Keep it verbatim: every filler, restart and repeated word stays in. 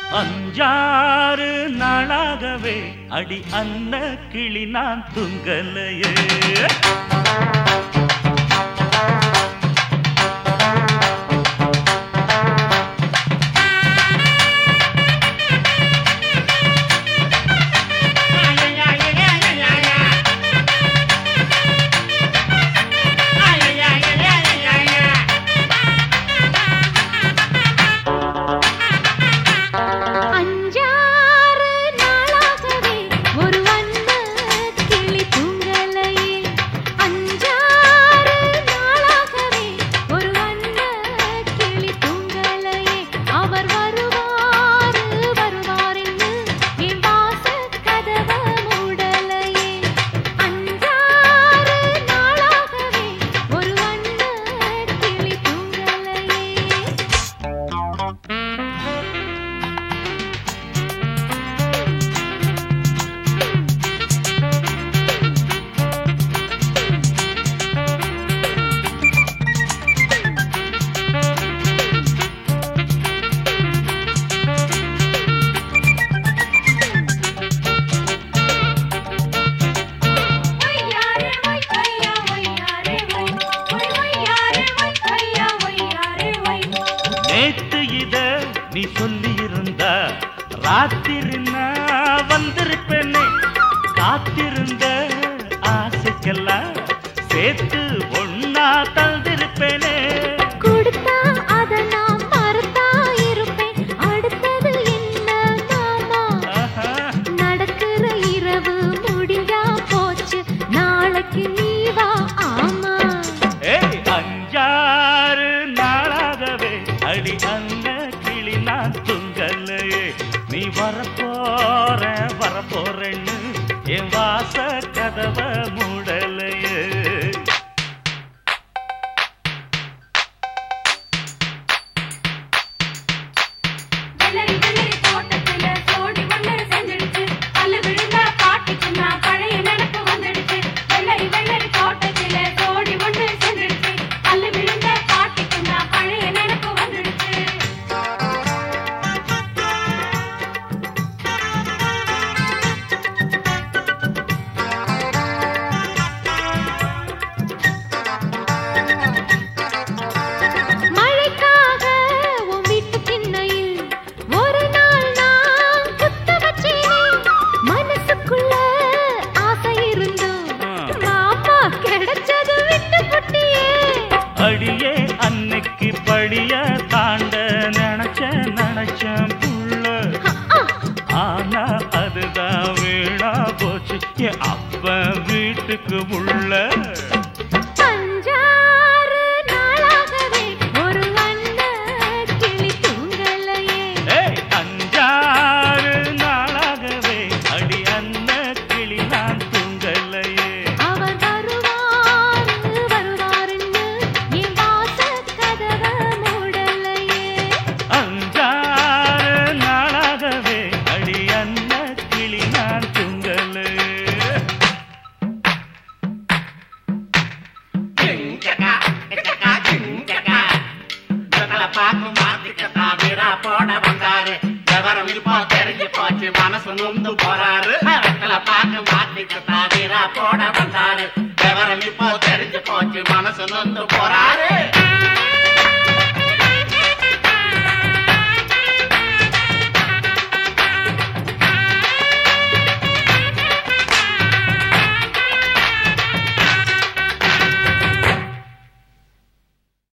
அஞ்சாறு நாளாகவே அடி அன்ன கிளி நான் துங்கலையே. நேத்து இத நீ சொல்லி இருந்தா ராத்திரி நான் வந்திருப்பேனே. காத்திருந்த ஆசைக்கெல்லாம் சேர்த்து ஒன்னா தந்திருப்பேனே. கொடுத்தா அத நான் மறத்தா இருப்பேன். அடுத்தது என்ன மாமா? நடக்கிற இரவு முடிஞ்சா போச்சு, நாளைக்கு நீ வா. ஆமா ஏய் அஞ்சாறு நாளாகவே அடி அன்ன கிளி நான் துங்கலையே. நீ வரப்போற வரப்போறேன்னு என் வாச கதவ மூடலையே. அடியே அன்னைக்கு படிய தாண்ட நினைச்ச நினைச்சேன் புள்ள. ஆனா அதுதான் வீணா போச்சு என் அப்ப வீட்டுக்கு உள்ள. மனசு நொந்து போறாரு. பாக்கு மாத்திக்கத்தா வீரா போட வந்தாரு. விவரம் இப்போ தெரிஞ்சு போச்சு, மனசு நொந்து போறாரு.